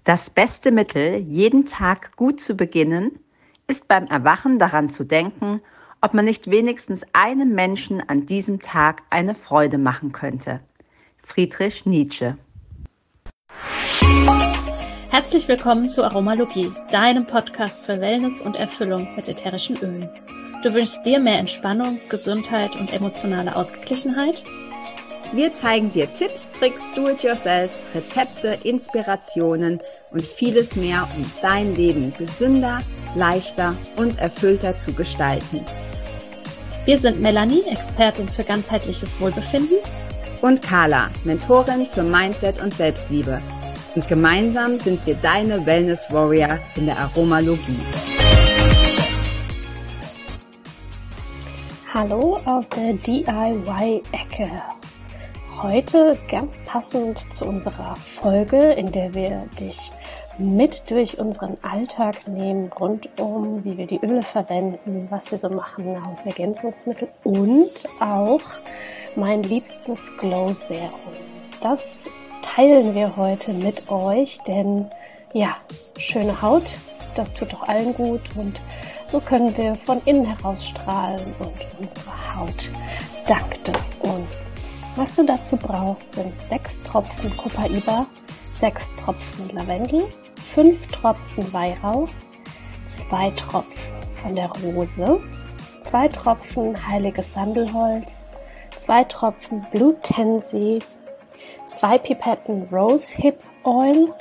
Das beste Mittel, jeden Tag gut zu beginnen, ist beim Erwachen daran zu denken, ob man nicht wenigstens einem Menschen an diesem Tag eine Freude machen könnte. Friedrich Nietzsche. Herzlich willkommen zu Aromalogie, deinem Podcast für Wellness und Erfüllung mit ätherischen Ölen. Du wünschst dir mehr Entspannung, Gesundheit und emotionale Ausgeglichenheit? Wir zeigen dir Tipps, Tricks, Do-it-yourself, Rezepte, Inspirationen und vieles mehr, um dein Leben gesünder, leichter und erfüllter zu gestalten. Wir sind Melanie, Expertin für ganzheitliches Wohlbefinden, und Carla, Mentorin für Mindset und Selbstliebe. Und gemeinsam sind wir deine Wellness Warrior in der Aromalogie. Hallo aus der DIY-Ecke. Heute ganz passend zu unserer Folge, in der wir dich mit durch unseren Alltag nehmen, rund um, wie wir die Öle verwenden, was wir so machen, Nahrungsergänzungsmittel und auch mein liebstes Glow Serum. Das teilen wir heute mit euch, denn ja, schöne Haut, das tut doch allen gut und so können wir von innen heraus strahlen und unsere Haut dankt es uns. Was du dazu brauchst, sind 6 Tropfen Copaiba, 6 Tropfen Lavendel, 5 Tropfen Weihrauch, 2 Tropfen von der Rose, 2 Tropfen heiliges Sandelholz, 2 Tropfen Blue Tansy, 2 Pipetten Rose Hip Oil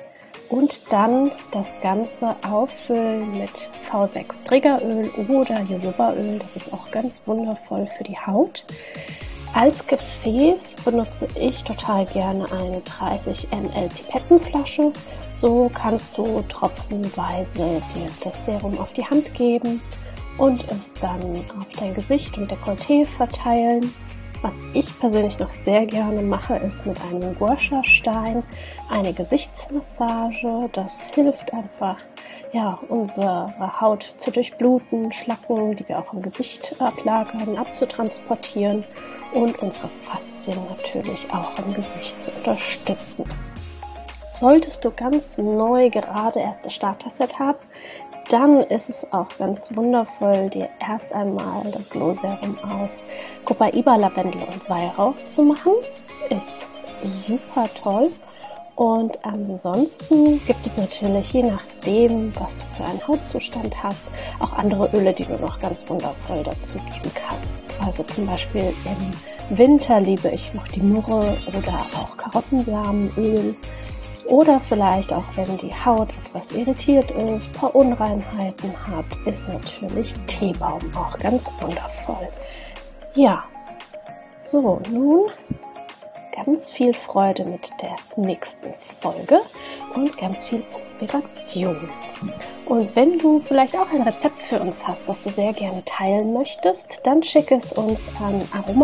und dann das Ganze auffüllen mit V6 Triggeröl oder Jojobaöl. Das ist auch ganz wundervoll für die Haut. Als Gefäß benutze ich total gerne eine 30 ml Pipettenflasche. So kannst du tropfenweise dir das Serum auf die Hand geben und es dann auf dein Gesicht und Dekolleté verteilen. Was ich persönlich noch sehr gerne mache, ist mit einem Gua-Sha-Stein eine Gesichtsmassage. Das hilft einfach, ja, unsere Haut zu durchbluten, Schlacken, die wir auch im Gesicht ablagern, abzutransportieren und unsere Faszien natürlich auch im Gesicht zu unterstützen. Solltest du ganz neu gerade erst das Starter-Set haben, dann ist es auch ganz wundervoll, dir erst einmal das Glow Serum aus Copaiba, Lavendel und Weihrauch zu machen. Ist super toll. Und ansonsten gibt es natürlich, je nachdem, was du für einen Hautzustand hast, auch andere Öle, die du noch ganz wundervoll dazu geben kannst. Also zum Beispiel im Winter liebe ich noch die Myrrhe oder auch Karottensamenöl. Oder vielleicht auch, wenn die Haut etwas irritiert ist, ein paar Unreinheiten hat, ist natürlich Teebaum auch ganz wundervoll. Ja, so, nun ganz viel Freude mit der nächsten Folge und ganz viel Inspiration. Und wenn du vielleicht auch ein Rezept für uns hast, das du sehr gerne teilen möchtest, dann schick es uns an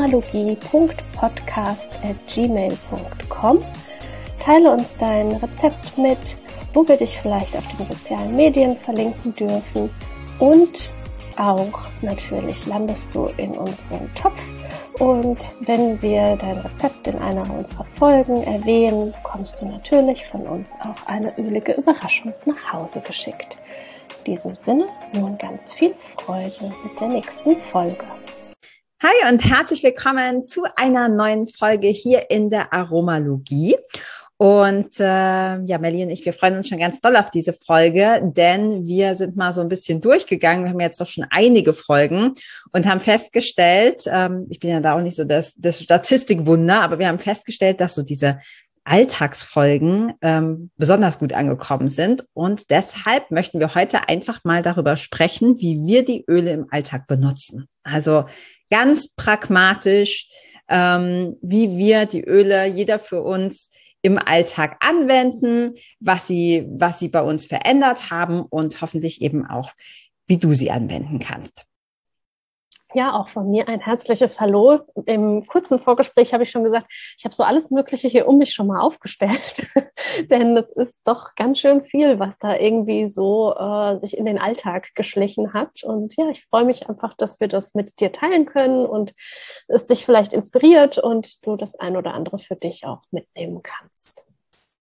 aromalogie.podcast@gmail.com. Teile uns dein Rezept mit, wo wir dich vielleicht auf den sozialen Medien verlinken dürfen. Und auch natürlich landest du in unserem Topf. Und wenn wir dein Rezept in einer unserer Folgen erwähnen, bekommst du natürlich von uns auch eine ölige Überraschung nach Hause geschickt. In diesem Sinne nun ganz viel Freude mit der nächsten Folge. Hi und herzlich willkommen zu einer neuen Folge hier in der Aromalogie. Und Melli und ich, wir freuen uns schon ganz doll auf diese Folge, denn wir sind mal so ein bisschen durchgegangen. Wir haben jetzt doch schon einige Folgen und haben festgestellt, ich bin ja da auch nicht so das Statistikwunder, aber wir haben festgestellt, dass so diese Alltagsfolgen besonders gut angekommen sind. Und deshalb möchten wir heute einfach mal darüber sprechen, wie wir die Öle im Alltag benutzen. Also ganz pragmatisch, wie wir die Öle, jeder für uns, im Alltag anwenden, was sie bei uns verändert haben und hoffentlich eben auch, wie du sie anwenden kannst. Ja, auch von mir ein herzliches Hallo. Im kurzen Vorgespräch habe ich schon gesagt, ich habe so alles Mögliche hier um mich schon mal aufgestellt, denn es ist doch ganz schön viel, was da irgendwie so sich in den Alltag geschlichen hat. Und ja, ich freue mich einfach, dass wir das mit dir teilen können und es dich vielleicht inspiriert und du das ein oder andere für dich auch mitnehmen kannst.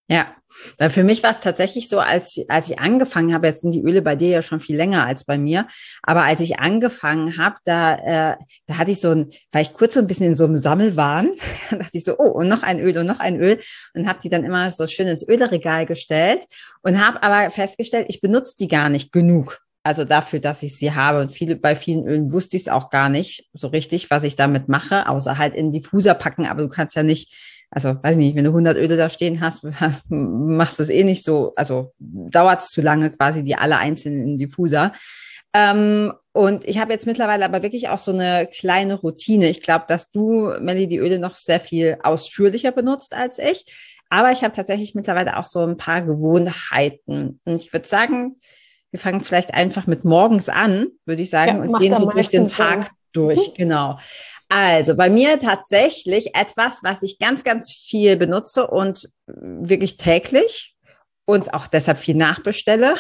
Ja, weil für mich war es tatsächlich so, als ich angefangen habe, jetzt sind die Öle bei dir ja schon viel länger als bei mir, aber als ich angefangen habe, da hatte ich war ich kurz so ein bisschen in so einem Sammelwahn, da dachte ich so, oh, und noch ein Öl und noch ein Öl und habe die dann immer so schön ins Ölregal gestellt und habe aber festgestellt, ich benutze die gar nicht genug. Also dafür, dass ich sie habe. Und bei vielen Ölen wusste ich es auch gar nicht so richtig, was ich damit mache, außer halt in Diffuser packen. Aber du kannst ja nicht, also weiß nicht, wenn du 100 Öle da stehen hast, machst du es eh nicht so, also dauert es zu lange quasi, die alle einzeln in Diffuser. Und ich habe jetzt mittlerweile aber wirklich auch so eine kleine Routine. Ich glaube, dass du, Melli, die Öle noch sehr viel ausführlicher benutzt als ich. Aber ich habe tatsächlich mittlerweile auch so ein paar Gewohnheiten. Und ich würde sagen, wir fangen vielleicht einfach mit morgens an, würde ich sagen, Ja, und macht gehen so am durch den meisten Tag Sinn. durch. Genau. Also bei mir tatsächlich etwas, was ich ganz, ganz viel benutze und wirklich täglich und auch deshalb viel nachbestelle,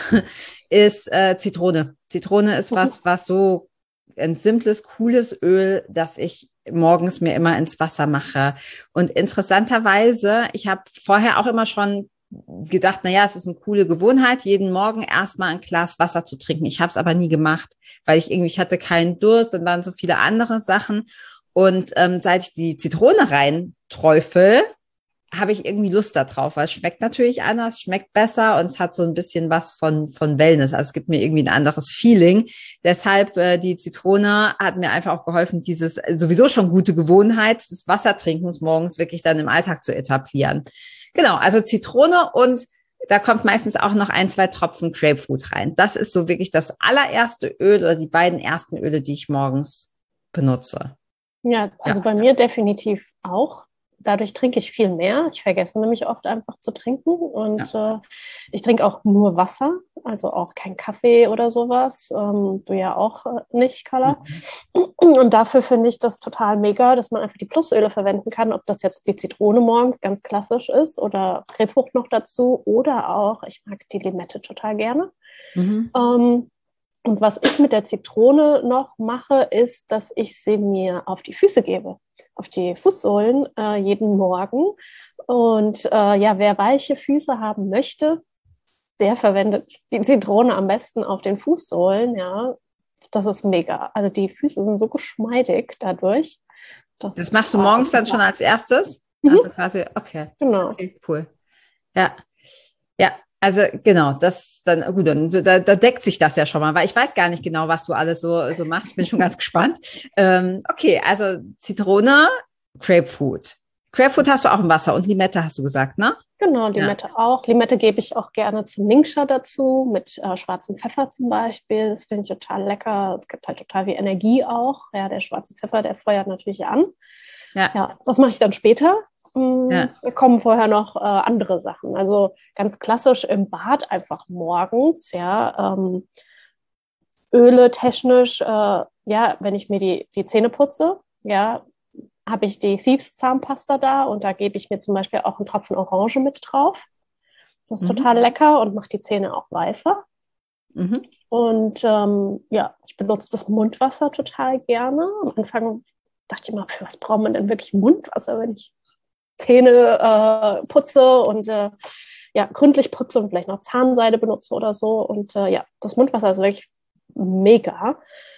ist Zitrone. Zitrone ist Mhm. was so ein simples, cooles Öl, das ich morgens mir immer ins Wasser mache. Und interessanterweise, ich habe vorher auch immer schon gedacht, na ja, es ist eine coole Gewohnheit, jeden Morgen erstmal ein Glas Wasser zu trinken. Ich habe es aber nie gemacht, weil ich hatte keinen Durst, dann waren so viele andere Sachen. Und seit ich die Zitrone reinträufel, habe ich irgendwie Lust darauf, weil es schmeckt natürlich anders, schmeckt besser und es hat so ein bisschen was von Wellness. Also es gibt mir irgendwie ein anderes Feeling. Deshalb die Zitrone hat mir einfach auch geholfen, dieses sowieso schon gute Gewohnheit des Wassertrinkens morgens wirklich dann im Alltag zu etablieren. Genau, also Zitrone und da kommt meistens auch noch ein, zwei Tropfen Grapefruit rein. Das ist so wirklich das allererste Öl oder die beiden ersten Öle, die ich morgens benutze. Ja, also Ja. bei mir definitiv auch. Dadurch trinke ich viel mehr. Ich vergesse nämlich oft einfach zu trinken und Ja. ich trinke auch nur Wasser, also auch kein Kaffee oder sowas. Du ja auch nicht, Carla. Mhm. Und dafür finde ich das total mega, dass man einfach die Plusöle verwenden kann, ob das jetzt die Zitrone morgens ganz klassisch ist oder Grapefrucht noch dazu oder auch, ich mag die Limette total gerne. Mhm. Ähm, und was ich mit der Zitrone noch mache, ist, dass ich sie mir auf die Füße gebe, auf die Fußsohlen jeden Morgen. Und ja, wer weiche Füße haben möchte, der verwendet die Zitrone am besten auf den Fußsohlen. Ja, das ist mega. Also die Füße sind so geschmeidig dadurch. Das Das ist machst du total morgens dann schon super. als erstes? Also Mhm, quasi, okay. genau. Okay, cool. Ja, ja, also genau, das dann, gut, dann da deckt sich das ja schon mal, weil ich weiß gar nicht genau, was du alles so machst. Bin schon ganz gespannt. Okay, also Zitrone, Grapefruit. Grapefruit hast du auch im Wasser und Limette hast du gesagt, ne? Genau, Ja. Limette auch. Limette gebe ich auch gerne zum Ningxia dazu, mit schwarzem Pfeffer zum Beispiel. Das finde ich total lecker. Es gibt halt total viel Energie auch. Ja, der schwarze Pfeffer, der feuert natürlich an. Ja, Ja, was mache ich dann später? ja. Da kommen vorher noch andere Sachen. Also ganz klassisch im Bad einfach morgens, ja, Öle technisch, ja, wenn ich mir die Zähne putze, ja, habe ich die Thieves Zahnpasta da und da gebe ich mir zum Beispiel auch einen Tropfen Orange mit drauf. Das ist Mhm. total lecker und macht die Zähne auch weißer. Mhm. Und ja, ich benutze das Mundwasser total gerne. Am Anfang dachte ich immer, für was braucht man denn wirklich Mundwasser, wenn ich Zähne putze und ja, gründlich putze und vielleicht noch Zahnseide benutze oder so. Und ja, das Mundwasser ist wirklich mega.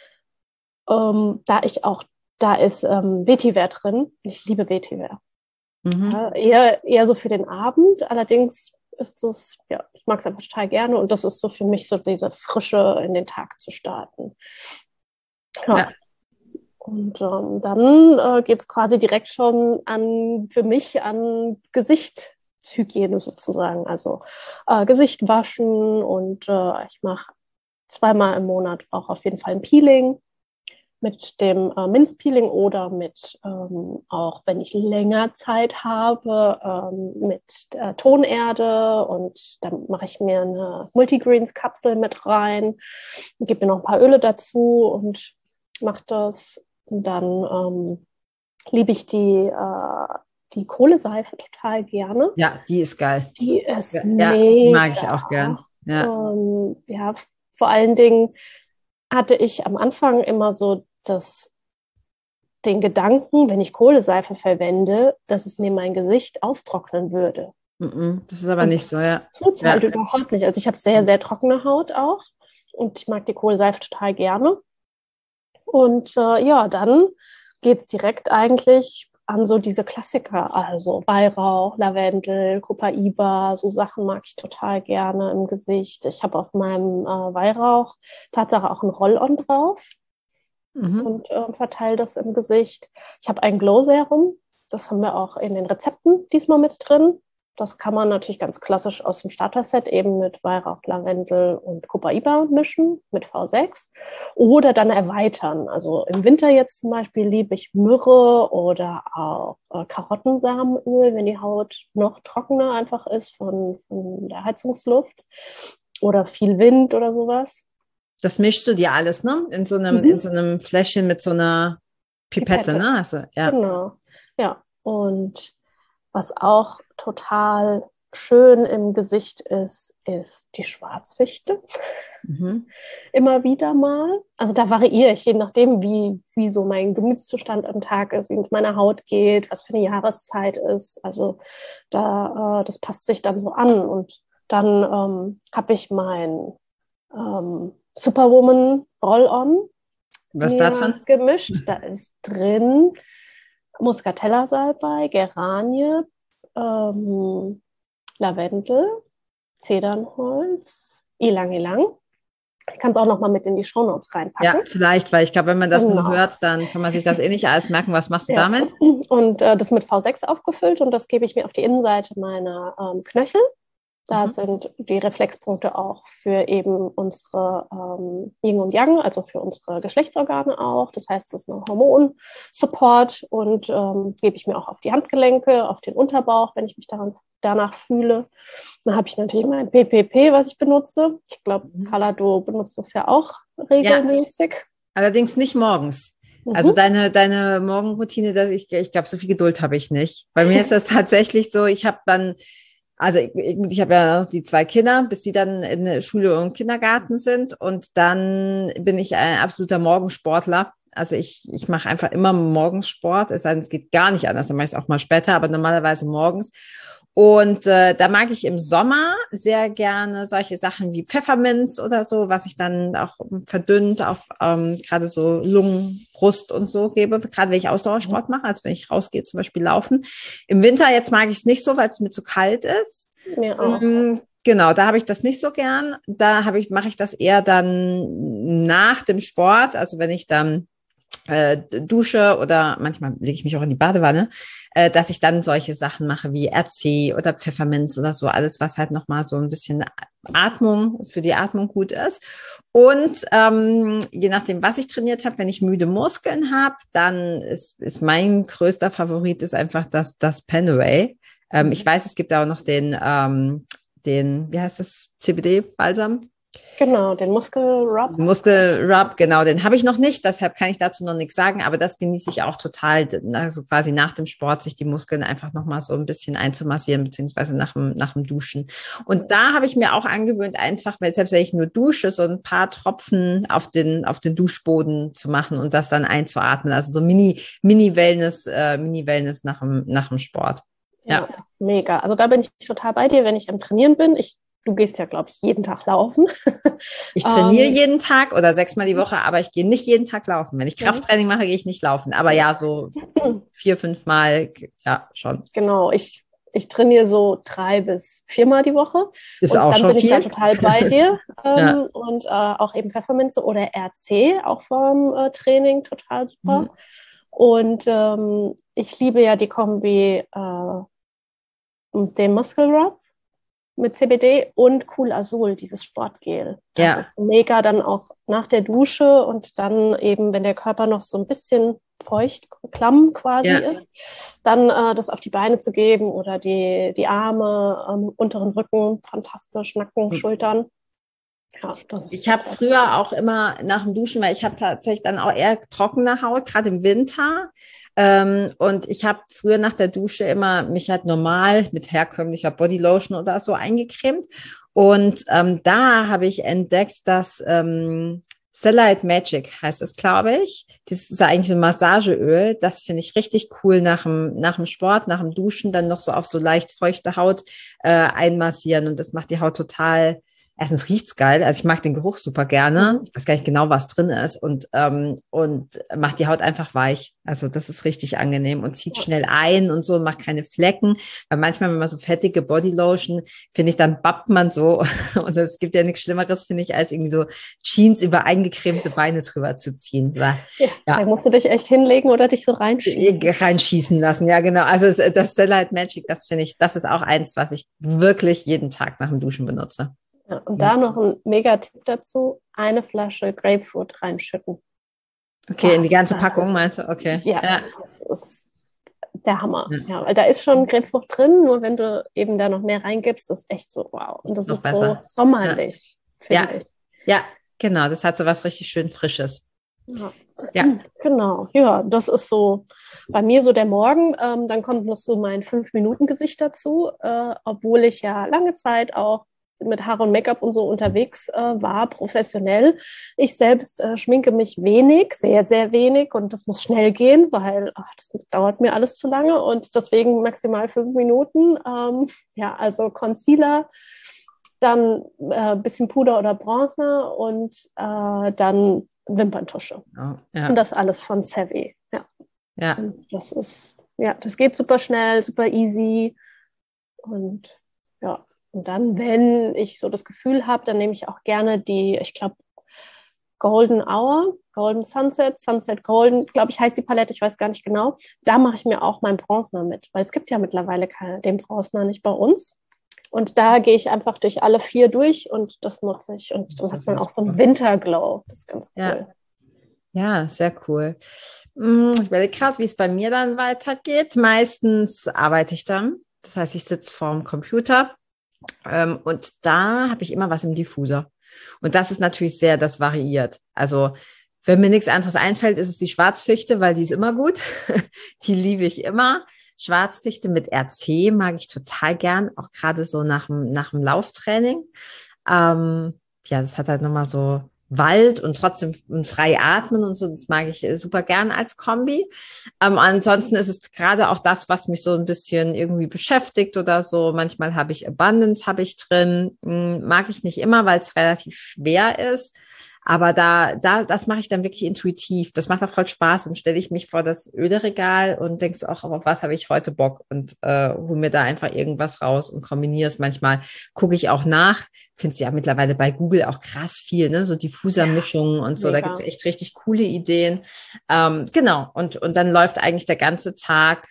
Da ist Vetiver drin. Ich liebe Vetiver. Mhm. Ja, eher so für den Abend. Allerdings ist es, ja, ich mag es einfach total gerne und das ist so für mich so diese Frische in den Tag zu starten. Ja. Ja. Und dann geht es quasi direkt schon für mich an Gesichtshygiene sozusagen. Also Gesicht waschen und ich mache zweimal im Monat auch auf jeden Fall ein Peeling mit dem Minzpeeling oder mit, auch wenn ich länger Zeit habe, mit Tonerde und dann mache ich mir eine Multigreens-Kapsel mit rein, gebe mir noch ein paar Öle dazu und mache das. Und dann liebe ich die Kohleseife total gerne. Ja, die ist geil. Die ist Ja, die mag ich auch gern. mega. Ja. Ja, vor allen Dingen hatte ich am Anfang immer so den Gedanken, wenn ich Kohleseife verwende, dass es mir mein Gesicht austrocknen würde. Das ist aber nicht so, ja. Tut's Ja. halt überhaupt nicht. Also ich habe sehr, sehr trockene Haut auch und ich mag die Kohlseife total gerne. Und dann geht's direkt eigentlich an so diese Klassiker, also Weihrauch, Lavendel, Copaiba, so Sachen mag ich total gerne im Gesicht. Ich habe auf meinem Weihrauch Tatsache auch ein Roll-on drauf und verteile das im Gesicht. Ich habe ein Glow-Serum, das haben wir auch in den Rezepten diesmal mit drin. Das kann man natürlich ganz klassisch aus dem Starter-Set eben mit Weihrauch, Lavendel und Copaiba mischen mit V6 oder dann erweitern. Also im Winter jetzt zum Beispiel liebe ich Myrrhe oder auch Karottensamenöl, wenn die Haut noch trockener einfach ist von der Heizungsluft oder viel Wind oder sowas. Das mischst du dir alles, ne? In so einem Fläschchen mit so einer Pipette, ne? Also, ja. Genau, ja. Und was auch total schön im Gesicht ist die Schwarzwichte. Immer wieder mal. Also da variiere ich, je nachdem, wie so mein Gemütszustand am Tag ist, wie mit meiner Haut geht, was für eine Jahreszeit ist. Also das passt sich dann so an. Und dann habe ich mein Superwoman Roll-On Was da dran? gemischt. Da ist drin Muscatella-Salbei, Geranie, Lavendel, Zedernholz, Ylang-Ylang. Ich kann es auch noch mal mit in die Shownotes reinpacken. Ja, vielleicht, weil ich glaube, wenn man das nur hört, dann kann man sich das nicht alles merken. Was machst du damit? Und das mit V6 aufgefüllt und das gebe ich mir auf die Innenseite meiner Knöchel. Da sind die Reflexpunkte auch für eben unsere Yin und Yang, also für unsere Geschlechtsorgane auch. Das heißt, das ist ein Hormonsupport und gebe ich mir auch auf die Handgelenke, auf den Unterbauch, wenn ich mich danach fühle. Dann habe ich natürlich mein PPP, was ich benutze. Ich glaube, Carla, du benutzt das ja auch regelmäßig. Ja. Allerdings nicht morgens. Also deine Morgenroutine, ich glaube, so viel Geduld habe ich nicht. Bei mir ist das tatsächlich so, ich habe dann also ich habe ja noch die 2 Kinder, bis die dann in der Schule und Kindergarten sind. Und dann bin ich ein absoluter Morgensportler. Also ich mache einfach immer morgens Sport. Es sei denn, es geht gar nicht anders. Dann mache ich es auch mal später, aber normalerweise morgens. Und da mag ich im Sommer sehr gerne solche Sachen wie Pfefferminz oder so, was ich dann auch verdünnt auf gerade so Lungen, Brust und so gebe, gerade wenn ich Ausdauersport mache, also wenn ich rausgehe, zum Beispiel laufen. Im Winter jetzt mag ich es nicht so, weil es mir zu kalt ist. Mir auch. Genau, da habe ich das nicht so gern. Mache ich das eher dann nach dem Sport, also wenn ich dann dusche oder manchmal lege ich mich auch in die Badewanne, dass ich dann solche Sachen mache wie RC oder Pfefferminz oder so, alles, was halt nochmal so ein bisschen für die Atmung gut ist. Und je nachdem, was ich trainiert habe, wenn ich müde Muskeln habe, dann ist mein größter Favorit ist einfach das Panerai. Ich weiß, es gibt auch noch den, wie heißt das, CBD-Balsam? Genau, den Muskelrub. Muskelrub, genau, den habe ich noch nicht, deshalb kann ich dazu noch nichts sagen, aber das genieße ich auch total, also quasi nach dem Sport sich die Muskeln einfach nochmal so ein bisschen einzumassieren, beziehungsweise nach dem Duschen. Und da habe ich mir auch angewöhnt, einfach, selbst wenn ich nur dusche, so ein paar Tropfen auf den Duschboden zu machen und das dann einzuatmen, also so Mini-Wellness nach dem Sport. Ja, das ist mega. Also da bin ich total bei dir, wenn ich am Trainieren bin. Du gehst ja, glaube ich, jeden Tag laufen. Ich trainiere jeden Tag oder 6-mal die Woche, aber ich gehe nicht jeden Tag laufen. Wenn ich Krafttraining mache, gehe ich nicht laufen. Aber ja, so 4-5 Mal, ja, schon. Genau, ich trainiere so 3 bis 4-mal die Woche. Ist und auch dann schon bin viel. Ich da total bei dir. Und auch eben Pfefferminze oder RC, auch vom Training, total super. Und ich liebe ja die Kombi den Muskelrub mit CBD und Cool Azul, dieses Sportgel. Das ist mega dann auch nach der Dusche und dann eben, wenn der Körper noch so ein bisschen feucht, klamm quasi ist, dann das auf die Beine zu geben oder die Arme, unteren Rücken, fantastisch, Nacken, Schultern. Ja, ich habe früher auch immer nach dem Duschen, weil ich habe tatsächlich dann auch eher trockene Haut, gerade im Winter. Und ich habe früher nach der Dusche immer mich halt normal mit herkömmlicher Bodylotion oder so eingecremt. Und da habe ich entdeckt, dass Stellite Magic heißt es, glaube ich. Das ist eigentlich so ein Massageöl. Das finde ich richtig cool nach dem Sport, nach dem Duschen, dann noch so auf so leicht feuchte Haut einmassieren. Und das macht die Haut total, erstens riecht's geil. Also ich mag den Geruch super gerne. Ich weiß gar nicht genau, was drin ist. Und macht die Haut einfach weich. Also das ist richtig angenehm und zieht schnell ein und so und macht keine Flecken. Weil manchmal, wenn man so fettige Bodylotion, finde ich, dann bappt man so. Und es gibt ja nichts Schlimmeres, finde ich, als irgendwie so Jeans über eingecremte Beine drüber zu ziehen. Ja. Da musst du dich echt hinlegen oder dich so reinschießen lassen. Ja, genau. Also das Stellite Magic, das finde ich, das ist auch eins, was ich wirklich jeden Tag nach dem Duschen benutze. Ja, und da noch ein Mega-Tipp dazu, eine Flasche Grapefruit reinschütten. Okay, in die ganze Packung meinst du? Okay. Ja, das ist der Hammer. Ja, weil da ist schon Grapefruit drin, nur wenn du eben da noch mehr reingibst, ist echt so wow. Und das ist besser. So sommerlich, finde ich. Ja, genau. Das hat so was richtig schön Frisches. Ja, genau. Ja, das ist so bei mir so der Morgen. Dann kommt noch so mein 5-Minuten-Gesicht dazu, obwohl ich ja lange Zeit auch mit Haare und Make-up und so unterwegs war, professionell. Ich selbst schminke mich wenig, sehr, sehr wenig und das muss schnell gehen, weil das dauert mir alles zu lange und deswegen maximal 5 Minuten. Also Concealer, dann bisschen Puder oder Bronzer und dann Wimperntusche. Und das alles von Savvy. Ja. Und das ist, das geht super schnell, super easy und ja. Und dann, wenn ich so das Gefühl habe, dann nehme ich auch gerne die, ich glaube, Golden Hour, Golden Sunset, Sunset Golden, glaube ich, heißt die Palette, ich weiß gar nicht genau. Da mache ich mir auch meinen Bronzer mit, weil es gibt ja mittlerweile den Bronzer nicht bei uns. Und da gehe ich einfach durch alle 4 durch und das nutze ich. Und dann hat man auch so einen Winterglow. Das ist ganz cool. Ja, sehr cool. Ich überlege gerade, wie es bei mir dann weitergeht. Meistens arbeite ich dann. Das heißt, ich sitze vorm Computer. Und da habe ich immer was im Diffuser. Und das ist natürlich das variiert. Also wenn mir nichts anderes einfällt, ist es die Schwarzfichte, weil die ist immer gut. Die liebe ich immer. Schwarzfichte mit RC mag ich total gern, auch gerade so nach dem Lauftraining. Das hat halt nochmal so Wald und trotzdem frei atmen und so, das mag ich super gern als Kombi. Ansonsten ist es gerade auch das, was mich so ein bisschen irgendwie beschäftigt oder so. Manchmal habe ich Abundance drin, mag ich nicht immer, weil es relativ schwer ist. Aber das mache ich dann wirklich intuitiv. Das macht auch voll Spaß. Dann stelle ich mich vor das Öleregal und denkst auch, auf was habe ich heute Bock und hole mir da einfach irgendwas raus und kombiniere es. Manchmal gucke ich auch nach. Findest ja mittlerweile bei Google auch krass viel, ne? So Diffusermischungen und so. Mega. Da gibt's echt richtig coole Ideen. Genau. Und dann läuft eigentlich den ganzen Tag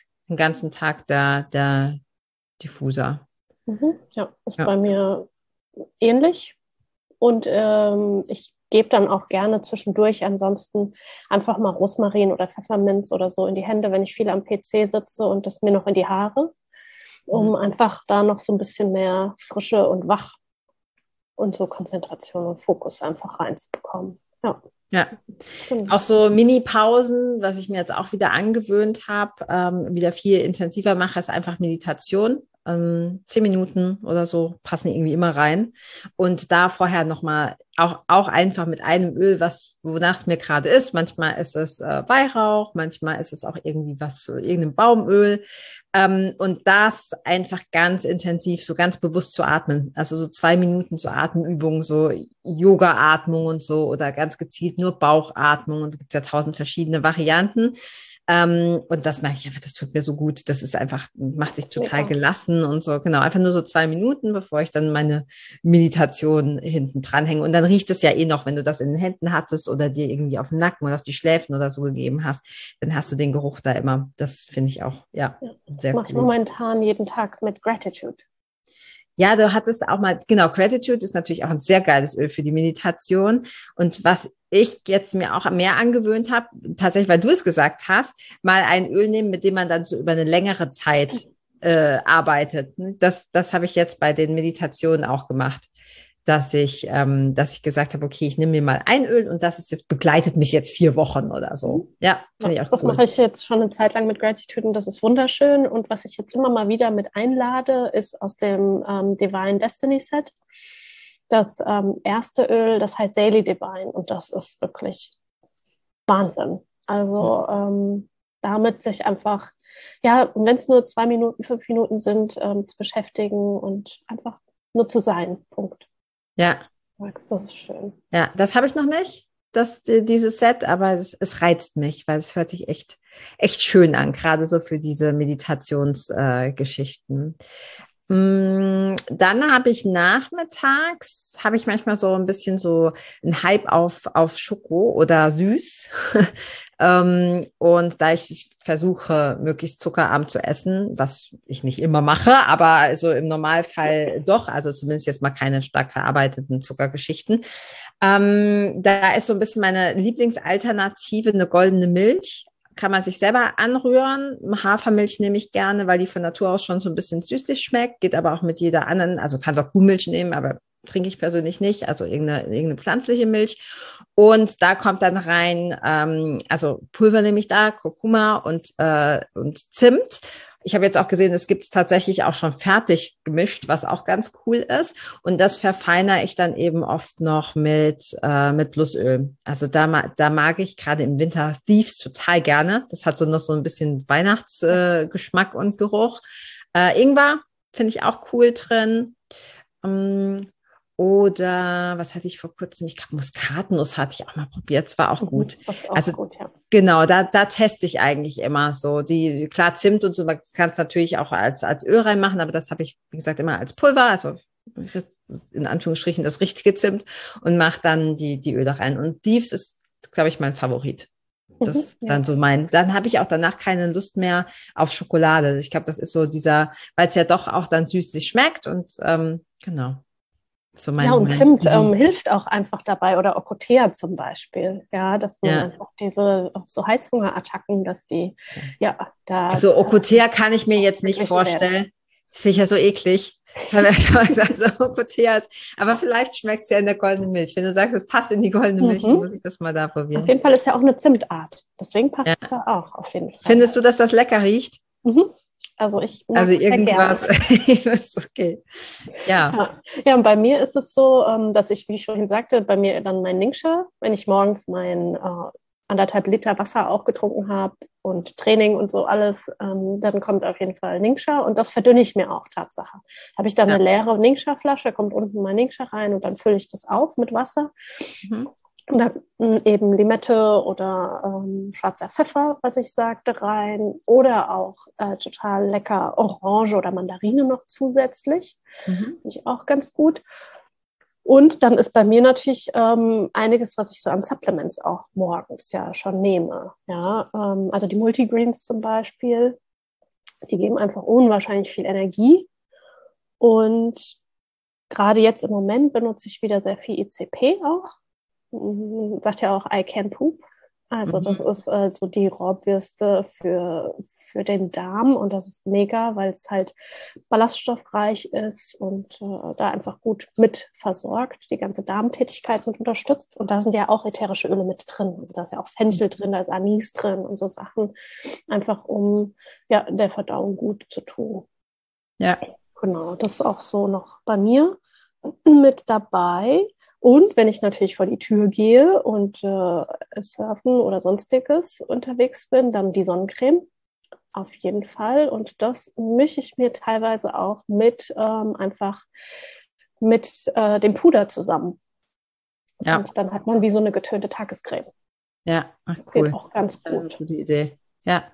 der Diffuser. Ja, ist bei mir ähnlich. Und ich gebe dann auch gerne zwischendurch ansonsten einfach mal Rosmarin oder Pfefferminz oder so in die Hände, wenn ich viel am PC sitze und das mir noch in die Haare, um einfach da noch so ein bisschen mehr Frische und Wach und so Konzentration und Fokus einfach reinzubekommen. Ja. Auch so Mini-Pausen, was ich mir jetzt auch wieder angewöhnt habe, wieder viel intensiver mache, ist einfach Meditation. 10 Minuten oder so passen irgendwie immer rein. Und da vorher nochmal auch einfach mit einem Öl, wonach es mir gerade ist. Manchmal ist es Weihrauch, manchmal ist es auch irgendwie irgendein Baumöl. Und das einfach ganz intensiv, so ganz bewusst zu atmen. Also so 2 Minuten so Atemübungen, so Yoga-Atmung und so oder ganz gezielt nur Bauchatmung. Und es gibt ja 1000 verschiedene Varianten. Und das mache ich einfach, das tut mir so gut. Das ist einfach, macht dich total gelassen und so. Genau, einfach nur so 2 Minuten, bevor ich dann meine Meditation hinten dranhänge. Und dann riecht es ja eh noch, wenn du das in den Händen hattest oder dir irgendwie auf den Nacken oder auf die Schläfen oder so gegeben hast, dann hast du den Geruch da immer. Das finde ich auch, sehr cool. Das mache ich momentan jeden Tag mit Gratitude. Ja, du hattest auch mal, genau, Gratitude ist natürlich auch ein sehr geiles Öl für die Meditation. Und was ich jetzt mir auch mehr angewöhnt habe, tatsächlich, weil du es gesagt hast, mal ein Öl nehmen, mit dem man dann so über eine längere Zeit arbeitet. Das habe ich jetzt bei den Meditationen auch gemacht, dass ich gesagt habe, okay, ich nehme mir mal ein Öl und begleitet mich jetzt 4 Wochen oder so. Ja, finde ich auch cool. Das mache ich jetzt schon eine Zeit lang mit Gratitude und das ist wunderschön. Und was ich jetzt immer mal wieder mit einlade, ist aus dem Divine Destiny Set. Das erste Öl, das heißt Daily Divine und das ist wirklich Wahnsinn. Also damit sich einfach, ja, wenn es nur 2 Minuten, 5 Minuten sind, zu beschäftigen und einfach nur zu sein. Punkt. Ja. Das ist schön. Ja, das habe ich noch nicht, dieses Set, aber es reizt mich, weil es hört sich echt schön an, gerade so für diese Meditationsgeschichten. Dann habe ich nachmittags, habe ich manchmal so ein bisschen so einen Hype auf Schoko oder süß. Und da ich versuche, möglichst zuckerarm zu essen, was ich nicht immer mache, aber so im Normalfall doch, also zumindest jetzt mal keine stark verarbeiteten Zuckergeschichten. Da ist so ein bisschen meine Lieblingsalternative eine goldene Milch. Kann man sich selber anrühren. Hafermilch nehme ich gerne, weil die von Natur aus schon so ein bisschen süßlich schmeckt, geht aber auch mit jeder anderen, also kannst auch Kuhmilch nehmen, aber trinke ich persönlich nicht, also irgendeine pflanzliche Milch. Und da kommt dann rein, also Pulver nehme ich da, Kurkuma und Zimt. Ich habe jetzt auch gesehen, es gibt es tatsächlich auch schon fertig gemischt, was auch ganz cool ist. Und das verfeinere ich dann eben oft noch mit Nussöl. Also da mag ich gerade im Winter Thieves total gerne. Das hat noch so ein bisschen Weihnachtsgeschmack und Geruch. Ingwer finde ich auch cool drin. Oder was hatte ich vor kurzem? Ich glaube, Muskatnuss hatte ich auch mal probiert. Es war auch gut. Also gut, ja. Genau, da teste ich eigentlich immer so. Klar, Zimt und so, man kann es natürlich auch als Öl reinmachen, aber das habe ich, wie gesagt, immer als Pulver, also in Anführungsstrichen das richtige Zimt und mache dann die Öle rein. Und Thieves ist, glaube ich, mein Favorit. Das ist dann so dann habe ich auch danach keine Lust mehr auf Schokolade. Ich glaube, das ist so weil es ja doch auch dann süßlich schmeckt und genau. So und Zimt hilft auch einfach dabei oder Ocotea zum Beispiel, ja, dass man einfach diese so Heißhungerattacken, dass die, da. Also Ocotea kann ich mir jetzt nicht vorstellen. Das finde ich ja so eklig. Das haben wir ja schon gesagt, so Ocotea ist. Aber vielleicht schmeckt es ja in der goldenen Milch. Wenn du sagst, es passt in die goldene Milch, dann muss ich das mal da probieren. Auf jeden Fall ist ja auch eine Zimtart. Deswegen passt es ja auch auf jeden Fall. Findest du, dass das lecker riecht? Also ich mag irgendwas. Ist okay. Ja, und bei mir ist es so, dass ich, wie ich vorhin sagte, bei mir dann mein Ningxia, wenn ich morgens mein 1,5 Liter Wasser auch getrunken habe und Training und so alles, dann kommt auf jeden Fall Ningxia und das verdünne ich mir auch, Tatsache. Habe ich dann eine leere Ningxia-Flasche, kommt unten mein Ningxia rein und dann fülle ich das auf mit Wasser. Und dann eben Limette oder schwarzer Pfeffer, was ich sagte, rein. Oder auch total lecker Orange oder Mandarine noch zusätzlich. Finde ich auch ganz gut. Und dann ist bei mir natürlich einiges, was ich so an Supplements auch morgens ja schon nehme. Ja, also die Multigreens zum Beispiel, die geben einfach unwahrscheinlich viel Energie. Und gerade jetzt im Moment benutze ich wieder sehr viel ICP auch. Sagt ja auch I Can Poop. Also das ist so die Rohrbürste für den Darm und das ist mega, weil es halt ballaststoffreich ist und da einfach gut mit versorgt, die ganze Darmtätigkeit mit unterstützt. Und da sind ja auch ätherische Öle mit drin. Also da ist ja auch Fenchel drin, da ist Anis drin und so Sachen, einfach um der Verdauung gut zu tun. Ja. Genau, das ist auch so noch bei mir mit dabei. Und wenn ich natürlich vor die Tür gehe und surfen oder sonstiges unterwegs bin, dann die Sonnencreme auf jeden Fall. Und das mische ich mir teilweise auch einfach mit dem Puder zusammen. Ja. Und dann hat man wie so eine getönte Tagescreme. Ja, ach, das cool. Geht auch ganz gut. Gute Idee. Ja.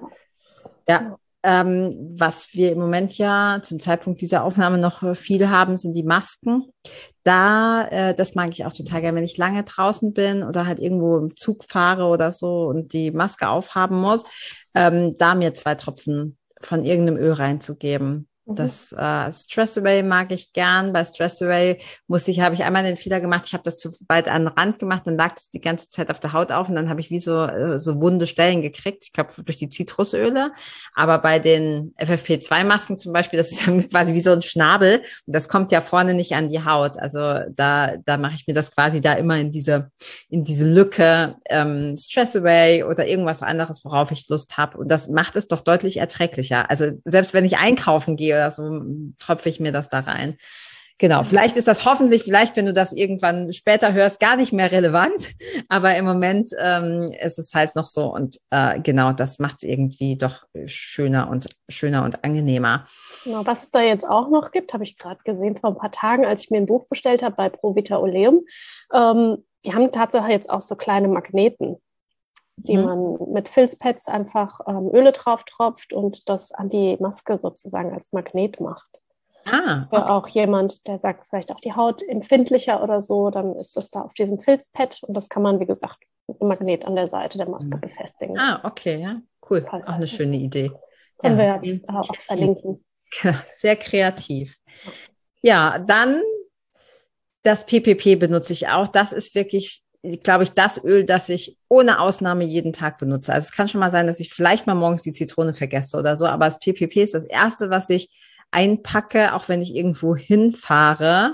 Was wir im Moment ja zum Zeitpunkt dieser Aufnahme noch viel haben, sind die Masken. Das mag ich auch total gerne, wenn ich lange draußen bin oder halt irgendwo im Zug fahre oder so und die Maske aufhaben muss, da mir 2 Tropfen von irgendeinem Öl reinzugeben. Das Stress Away mag ich gern. Bei Stress Away habe ich einmal den Fehler gemacht, ich habe das zu weit an den Rand gemacht, dann lag es die ganze Zeit auf der Haut auf und dann habe ich wie so wunde Stellen gekriegt. Ich glaube, durch die Zitrusöle. Aber bei den FFP2-Masken zum Beispiel, das ist ja quasi wie so ein Schnabel und das kommt ja vorne nicht an die Haut. Also da mache ich mir das quasi da immer in diese Lücke Stress Away oder irgendwas anderes, worauf ich Lust habe. Und das macht es doch deutlich erträglicher. Also selbst wenn ich einkaufen gehe oder so, tropfe ich mir das da rein. Genau, vielleicht ist das vielleicht, wenn du das irgendwann später hörst, gar nicht mehr relevant. Aber im Moment ist es halt noch so. Und genau, das macht es irgendwie doch schöner und angenehmer. Genau, was es da jetzt auch noch gibt, habe ich gerade gesehen vor ein paar Tagen, als ich mir ein Buch bestellt habe bei Pro Vita Oleum. Die haben tatsächlich jetzt auch so kleine Magneten, die man mit Filzpads einfach Öle drauf tropft und das an die Maske sozusagen als Magnet macht. Ah, Für okay. auch jemand, der sagt, vielleicht auch die Haut empfindlicher oder so, dann ist das da auf diesem Filzpad und das kann man, wie gesagt, mit einem Magnet an der Seite der Maske befestigen. Ah, okay, ja, cool. Falls Auch eine schöne Idee. können Ja, wir auch verlinken. sehr kreativ. Ja, dann das PPP benutze ich auch. Das ist wirklich, glaube ich, das Öl, das ich ohne Ausnahme jeden Tag benutze. Also es kann schon mal sein, dass ich vielleicht mal morgens die Zitrone vergesse oder so, aber das PPP ist das Erste, was ich einpacke, auch wenn ich irgendwo hinfahre.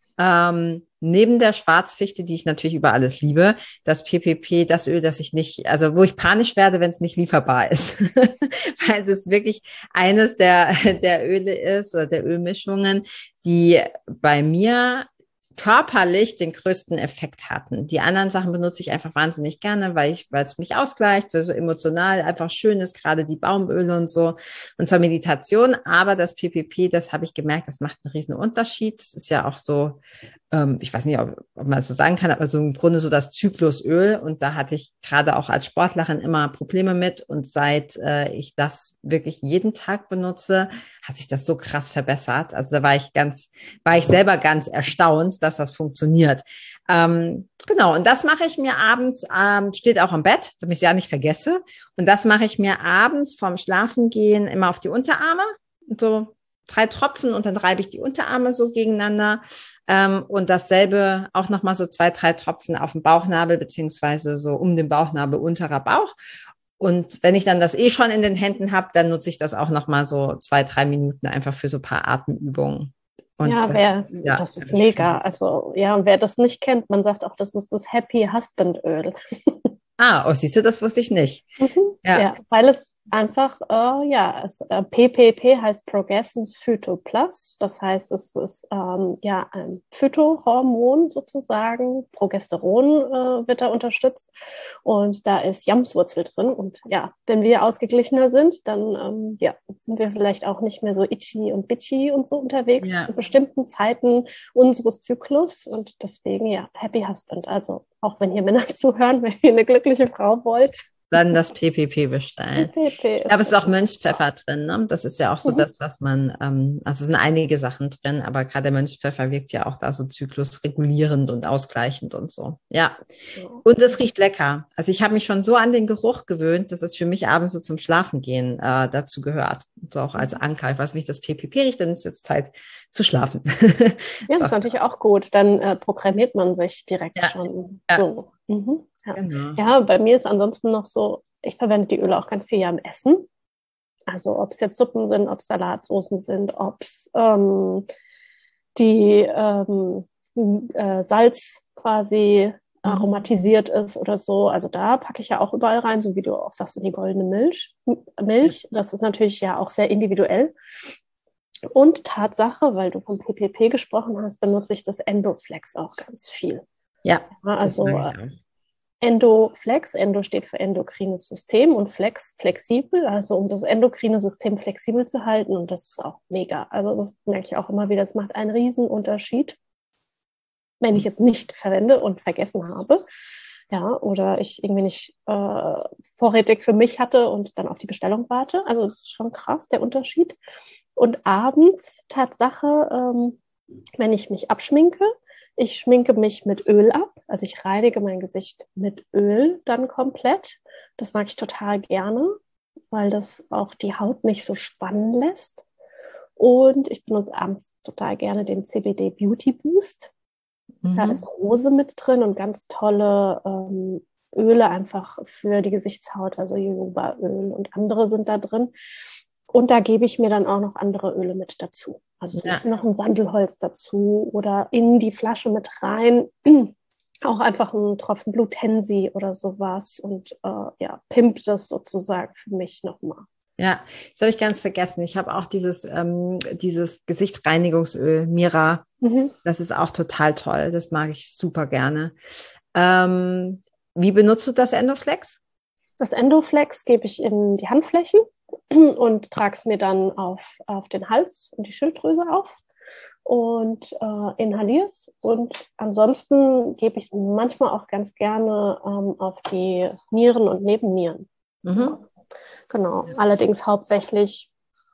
Neben der Schwarzfichte, die ich natürlich über alles liebe, das PPP, das Öl, das ich nicht, also wo ich panisch werde, wenn es nicht lieferbar ist, weil es wirklich eines der Öle ist oder der Ölmischungen, die bei mir körperlich den größten Effekt hatten. Die anderen Sachen benutze ich einfach wahnsinnig gerne, weil es mich ausgleicht, weil so emotional einfach schön ist, gerade die Baumöle und so und zur Meditation. Aber das PPP, das habe ich gemerkt, das macht einen riesen Unterschied. Das ist ja auch so, ich weiß nicht, ob man das so sagen kann, aber so im Grunde so das Zyklusöl. Und da hatte ich gerade auch als Sportlerin immer Probleme mit. Und seit ich das wirklich jeden Tag benutze, hat sich das so krass verbessert. Also da war ich selber ganz erstaunt, dass das funktioniert. Genau, und das mache ich mir abends, steht auch am Bett, damit ich es ja nicht vergesse. Und das mache ich mir abends vorm Schlafengehen immer auf die Unterarme. So 3 Tropfen und dann reibe ich die Unterarme so gegeneinander. Und dasselbe auch nochmal so 2, 3 Tropfen auf dem Bauchnabel, beziehungsweise so um den Bauchnabel, unterer Bauch. Und wenn ich dann das schon in den Händen habe, dann nutze ich das auch nochmal so 2, 3 Minuten einfach für so ein paar Atemübungen. Und das ist mega. Also, ja, und wer das nicht kennt, man sagt auch, das ist das Happy Husband Öl. Siehst du, das wusste ich nicht. Ja, weil es einfach, PPP heißt Progestins Phyto Plus. Das heißt, es ist ein Phytohormon sozusagen. Progesteron wird da unterstützt. Und da ist Jamswurzel drin. Und ja, wenn wir ausgeglichener sind, dann sind wir vielleicht auch nicht mehr so itchy und bitchy und so unterwegs zu bestimmten Zeiten unseres Zyklus. Und deswegen, Happy Husband. Also auch wenn hier Männer zuhören, wenn ihr eine glückliche Frau wollt, dann das PPP bestellen. Aber es ist auch Mönchspfeffer drin, ne? Das ist ja auch so das, was man, also es sind einige Sachen drin, aber gerade der Mönchspfeffer wirkt ja auch da so zyklusregulierend und ausgleichend und so. Ja. Und es riecht lecker. Also ich habe mich schon so an den Geruch gewöhnt, dass es für mich abends so zum Schlafengehen dazu gehört. So auch als Anker. Ich weiß, wie ich das PPP riecht, dann ist jetzt Zeit zu schlafen. Ja, das ist natürlich auch gut. Dann programmiert man sich direkt schon so. Ja. Genau. Ja, bei mir ist ansonsten noch so, ich verwende die Öle auch ganz viel im Essen. Also ob es jetzt Suppen sind, ob es Salatsoßen sind, ob es die Salz quasi aromatisiert ist oder so. Also da packe ich ja auch überall rein, so wie du auch sagst, in die goldene Milch. Das ist natürlich ja auch sehr individuell. Und Tatsache, weil du vom PPP gesprochen hast, benutze ich das Endoflex auch ganz viel. Ja, also Endoflex, Endo steht für endokrines System und Flex, flexibel, also um das endokrine System flexibel zu halten, und das ist auch mega. Also das merke ich auch immer wieder, das macht einen riesen Unterschied, wenn ich es nicht verwende und vergessen habe, oder ich irgendwie nicht vorrätig für mich hatte und dann auf die Bestellung warte. Also das ist schon krass, der Unterschied. Und abends, Tatsache, wenn ich mich abschminke, ich schminke mich mit Öl ab, also ich reinige mein Gesicht mit Öl dann komplett. Das mag ich total gerne, weil das auch die Haut nicht so spannen lässt. Und ich benutze abends total gerne den CBD Beauty Boost. Da ist Rose mit drin und ganz tolle Öle einfach für die Gesichtshaut, also Jojobaöl und andere sind da drin. Und da gebe ich mir dann auch noch andere Öle mit dazu. Also noch ein Sandelholz dazu oder in die Flasche mit rein. Auch einfach einen Tropfen Blutensi oder sowas und pimpt das sozusagen für mich nochmal. Ja, das habe ich ganz vergessen. Ich habe auch dieses Gesichtreinigungsöl, Mira. Mhm. Das ist auch total toll. Das mag ich super gerne. Ähm, Wie benutzt du das Endoflex? Das Endoflex gebe ich in die Handflächen und trage es mir dann auf den Hals und die Schilddrüse auf und inhaliere es. Und ansonsten gebe ich manchmal auch ganz gerne auf die Nieren und Nebennieren. Ja, Mhm. genau. Allerdings hauptsächlich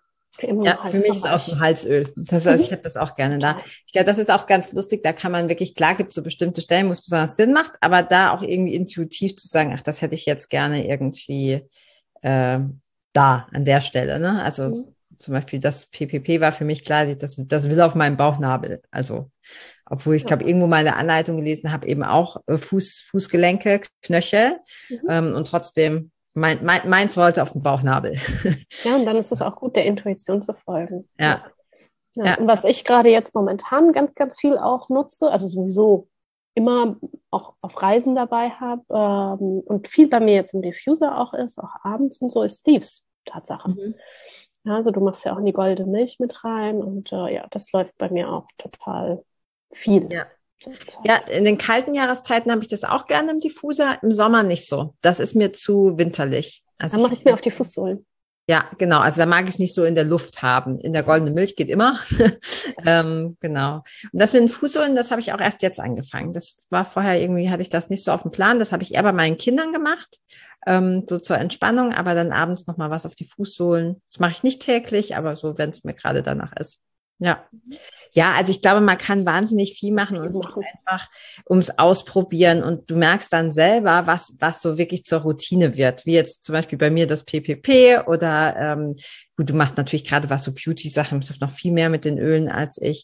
im Ja, für mich ist es auch so Halsbereich. ein Halsöl. Also ich Mhm. habe das auch gerne da. Total. Ich glaube, das ist auch ganz lustig. Da kann man wirklich, klar, gibt es so bestimmte Stellen, wo es besonders Sinn macht, aber da auch irgendwie intuitiv zu sagen, ach, das hätte ich jetzt gerne irgendwie äh, da an der Stelle. Ne? Also Mhm. zum Beispiel das PPP war für mich klar, das will auf meinem Bauchnabel. Also obwohl ich Ja. glaube, irgendwo mal eine Anleitung gelesen habe, eben auch Fußgelenke, Knöchel Mhm. und trotzdem meins wollte auf den Bauchnabel. Ja, und dann ist es auch gut, der Intuition zu folgen. Ja. Ja, Ja. ja. Und was ich gerade jetzt momentan ganz, ganz viel auch nutze, also sowieso immer auch auf Reisen dabei habe und viel bei mir jetzt im Diffuser auch ist, auch abends und so, ist Thieves, Tatsache. Mhm. Ja, also du machst ja auch in die goldene Milch mit rein und ja, das läuft bei mir auch total viel Ja. Ja, zurzeit. in den kalten Jahreszeiten habe ich das auch gerne im Diffuser, im Sommer nicht so. Das ist mir zu winterlich. Also Dann ich mache habe ich es mir auf die Fußsohlen. ja, genau. Also da mag ich es nicht so in der Luft haben. In der goldenen Milch geht immer. Genau. Und das mit den Fußsohlen, das habe ich auch erst jetzt angefangen. Das war vorher irgendwie, hatte ich das nicht so auf dem Plan. Das habe ich eher bei meinen Kindern gemacht, so zur Entspannung, aber dann abends nochmal was auf die Fußsohlen. Das mache ich nicht täglich, aber so, wenn es mir gerade danach ist. Ja. Ja, also ich glaube, man kann wahnsinnig viel machen und Viel es geht machen. einfach ums Ausprobieren und du merkst dann selber, was so wirklich zur Routine wird. Wie jetzt zum Beispiel bei mir das PPP oder gut, du machst natürlich gerade was so Beauty-Sachen, du noch viel mehr mit den Ölen als ich.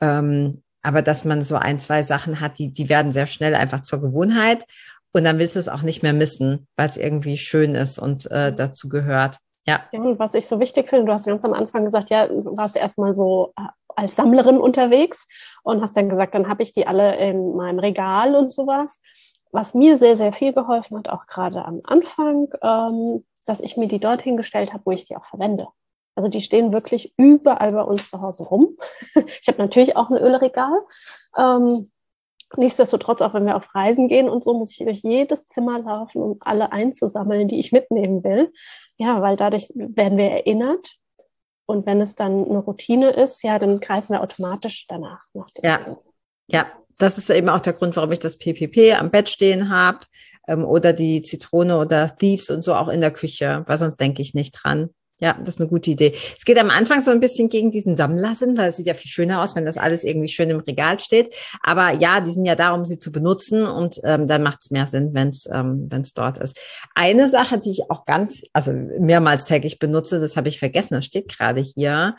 Aber dass man so ein, zwei Sachen hat, die werden sehr schnell einfach zur Gewohnheit und dann willst du es auch nicht mehr missen, weil es irgendwie schön ist und dazu gehört. Ja. Ja, und was ich so wichtig finde, du hast ganz am Anfang gesagt, ja, du warst erstmal so als Sammlerin unterwegs und hast dann gesagt, dann habe ich die alle in meinem Regal und sowas. Was mir sehr, sehr viel geholfen hat, auch gerade am Anfang, dass ich mir die dorthin gestellt habe, wo ich die auch verwende. Also die stehen wirklich überall bei uns zu Hause rum. Ich habe natürlich auch ein Ölregal. Ähm, Nichtsdestotrotz, auch wenn wir auf Reisen gehen und so, muss ich durch jedes Zimmer laufen, um alle einzusammeln, die ich mitnehmen will. Ja, weil dadurch werden wir erinnert. Und wenn es dann eine Routine ist, ja, dann greifen wir automatisch danach nach den Ja, Dingen. ja, das ist eben auch der Grund, warum ich das PPP am Bett stehen habe oder die Zitrone oder Thieves und so auch in der Küche, weil sonst denke ich nicht dran. Ja, das ist eine gute Idee. Es geht am Anfang so ein bisschen gegen diesen Sammlersinn, weil es sieht ja viel schöner aus, wenn das alles irgendwie schön im Regal steht. Aber ja, die sind ja da, um sie zu benutzen und dann macht es mehr Sinn, wenn es dort ist. Eine Sache, die ich auch also mehrmals täglich benutze, das habe ich vergessen, das steht gerade hier,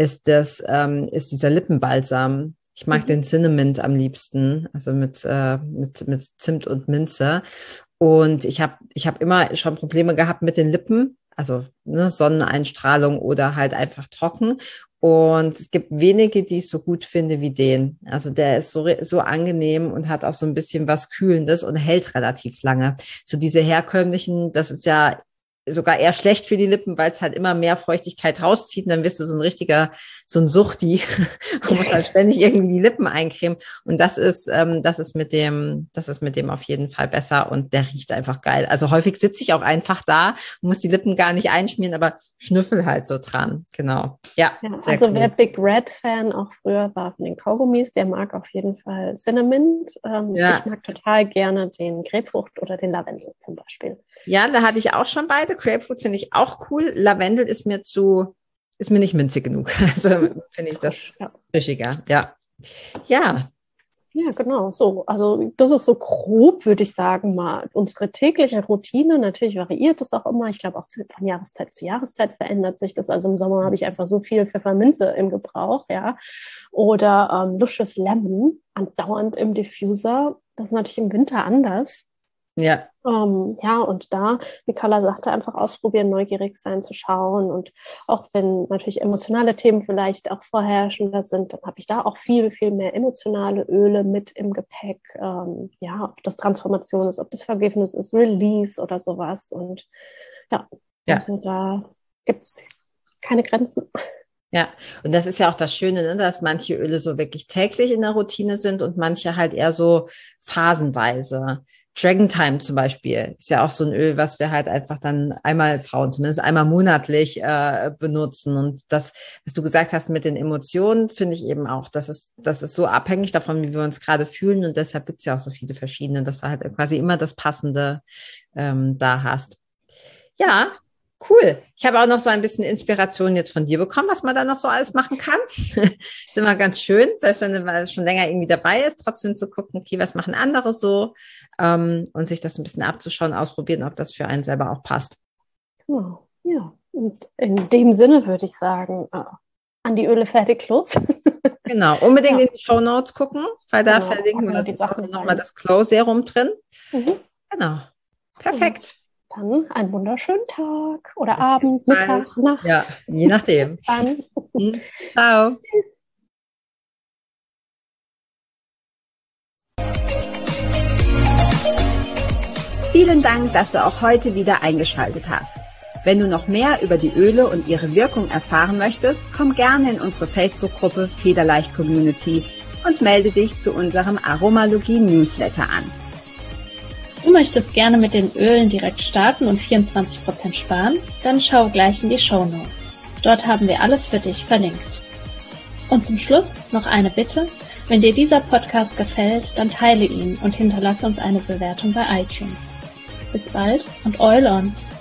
ist dieser Lippenbalsam. Ich mag Mhm. den Cinnamon am liebsten, also mit Zimt und Minze. Und ich hab immer schon Probleme gehabt mit den Lippen, also ne, Sonneneinstrahlung oder halt einfach trocken. Und es gibt wenige, die ich so gut finde wie den. Also der ist so angenehm und hat auch so ein bisschen was Kühlendes und hält relativ lange. So diese herkömmlichen, das ist ja sogar eher schlecht für die Lippen, weil es halt immer mehr Feuchtigkeit rauszieht und dann wirst du so ein Suchti und musst halt ständig irgendwie die Lippen eincremen. Und das ist mit dem auf jeden Fall besser und der riecht einfach geil. Also häufig sitze ich auch einfach da und muss die Lippen gar nicht einschmieren, aber schnüffel halt so dran. Genau. Ja, Ja, sehr also wer cool. Big Red Fan auch früher war von den Kaugummis, der mag auf jeden Fall Cinnamon. Ich Ja. mag total gerne den Grapefrucht oder den Lavendel zum Beispiel. Ja, da hatte ich auch schon beide. Grapefruit finde ich auch cool. Lavendel ist mir nicht minzig genug. Also finde ich das Frisch, ja. fischiger. Ja. Ja. Ja, genau, so. Also das ist so grob, würde ich sagen, mal unsere tägliche Routine. Natürlich variiert das auch immer. Ich glaube, auch von Jahreszeit zu Jahreszeit verändert sich das. Also im Sommer habe ich einfach so viel Pfefferminze im Gebrauch, ja. Oder Luscious Lemon andauernd im Diffuser. Das ist natürlich im Winter anders. Ja. Ja, und da, wie Carla sagte, einfach ausprobieren, neugierig sein, zu schauen. Und auch wenn natürlich emotionale Themen vielleicht auch vorherrschender sind, dann habe ich da auch viel, viel mehr emotionale Öle mit im Gepäck. Ja, ob das Transformation ist, ob das Vergiftnis ist, Release oder sowas. Und ja, Ja. also da gibt's keine Grenzen. Ja, und das ist ja auch das Schöne, ne, dass manche Öle so wirklich täglich in der Routine sind und manche halt eher so phasenweise. Dragon Time zum Beispiel ist ja auch so ein Öl, was wir halt einfach dann einmal, Frauen zumindest einmal monatlich benutzen. Und das, was du gesagt hast mit den Emotionen, finde ich eben auch, das ist so abhängig davon, wie wir uns gerade fühlen. Und deshalb gibt es ja auch so viele verschiedene, dass du halt quasi immer das Passende da hast. Ja, cool. Ich habe auch noch so ein bisschen Inspiration jetzt von dir bekommen, was man da noch so alles machen kann. Ist immer ganz schön, selbst wenn man schon länger irgendwie dabei ist, trotzdem zu gucken, okay, was machen andere so, und sich das ein bisschen abzuschauen, ausprobieren, ob das für einen selber auch passt. Genau, ja. Und in dem Sinne würde ich sagen, an die Öle fertig los. Genau, unbedingt in die Shownotes gucken, weil da verlinken wir die Sachen nochmal das Glow Serum drin. Genau, perfekt. Dann einen wunderschönen Tag oder Abend, Mittag, Nacht. Ja, je nachdem. Dann. Ciao. Tschüss. Vielen Dank, dass du auch heute wieder eingeschaltet hast. Wenn du noch mehr über die Öle und ihre Wirkung erfahren möchtest, komm gerne in unsere Facebook-Gruppe Federleicht Community und melde dich zu unserem Aromalogie-Newsletter an. Du möchtest gerne mit den Ölen direkt starten und 24% sparen? Dann schau gleich in die Shownotes. Dort haben wir alles für dich verlinkt. Und zum Schluss noch eine Bitte. Wenn dir dieser Podcast gefällt, dann teile ihn und hinterlasse uns eine Bewertung bei iTunes. Bis bald und Oil on!